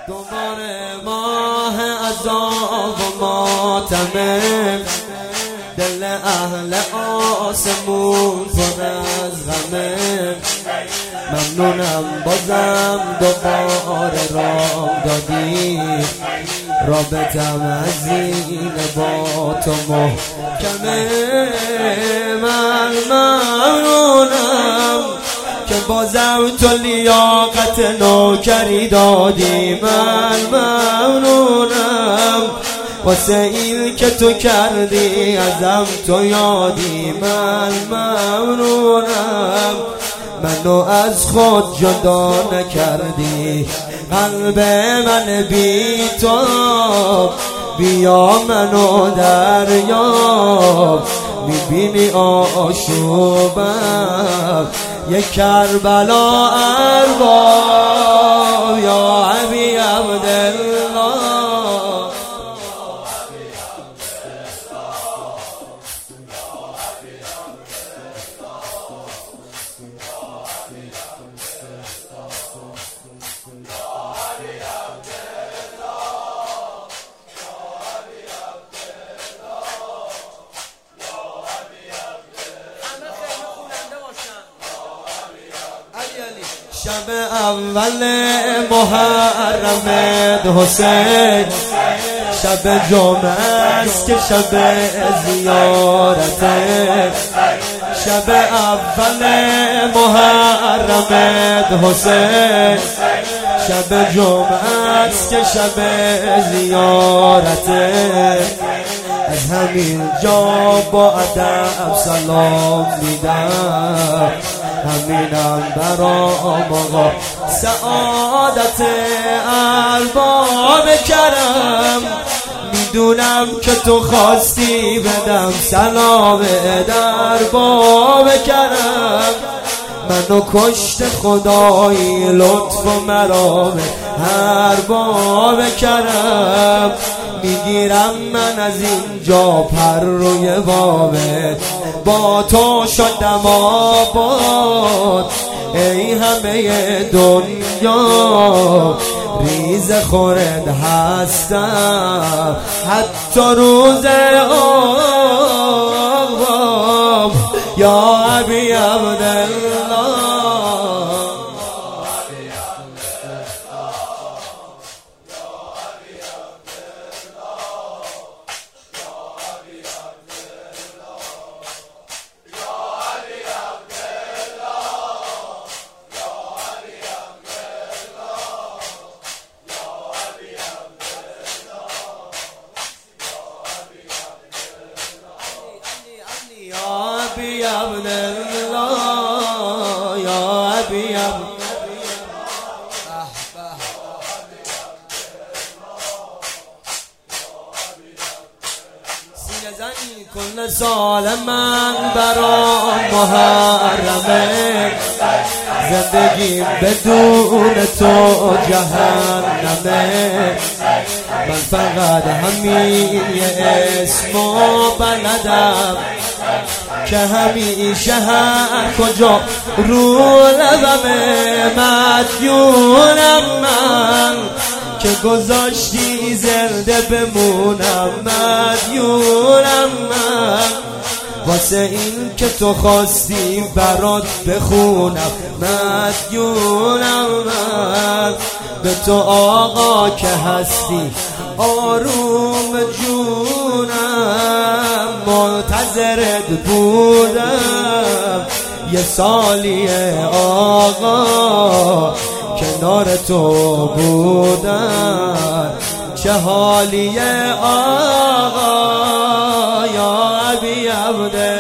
دوباره ماه عذاب و ماتمه، دل اهل آسمون پر از غمه. ممنونم بازم دوباره رام دادی، رابطم از این با تو محکمه. من ممنونم که بازم تو لیاقت نوکری دادی. من ممنونم واسه این که تو کردی ازم تو یادی. من ممنونم منو از خود جدا نکردی. قلب من بی تو بیا منو دریاب، میبینی آشوبم یک کربلا ارباب. یا ابی عبدالله شب اول محرم حسین، شب جمعه است که شب زیارته. شب اول محرم حسین، شب جمعه است که شب زیارته. از همین جا با ادب سلام میدم، همینم برام آقا سعادت ارباب کرم. میدونم که تو خواستی بدم سلام ارباب کرم. منو کشت خدایی لطف و مرام ارباب کرم. میگیرم من از اینجا پر روی بابت، با تو شدم آباد. ای همه دنیا ریز خورد هستم، حتی روز آبام. یا ابی عبدالله يا ابن الله يا ابي سینه زنی کل سال من برام محرمه. زندگیم بدون تو جهنمه. من فقط همین یه اسمو بلدم که همیشه هر کجا رو لبمه. مدیونم من که گذاشتی زنده بمونم. مدیونم من واسه این که تو خواستی برات بخونم. مدیونم من به تو آقا که هستی آروم جونم. منتظرت بودم یه سالیه آقا، کنار تو بودم چه حالیه آقا. یا ابی عبدالله